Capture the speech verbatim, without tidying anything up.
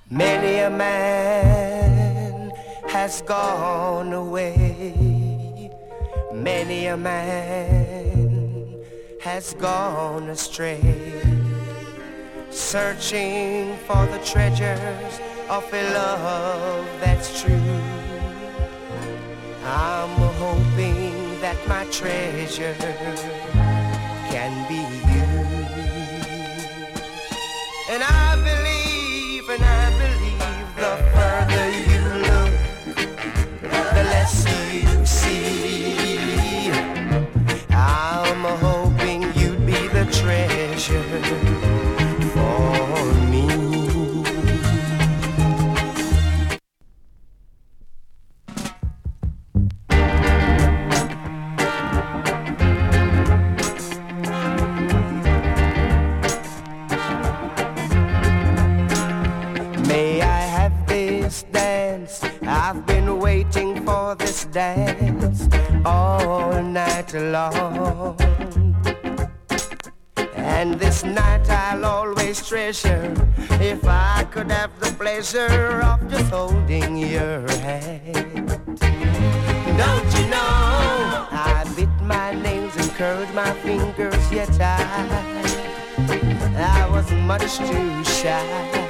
Many a man has gone away. Many a man has gone astray, searching for the treasures of a love that's true. I'm hoping that my treasure can be you. And I believe, and I believe the further you look, the less you see. I'm hoping you'd be the treasure for me. May I have this dance? I've been waiting for this dance all night long. And this night I'll always treasure, if I could have the pleasure of just holding your hand. Don't you know, I bit my nails and curled my fingers, yet I, I was much too shy.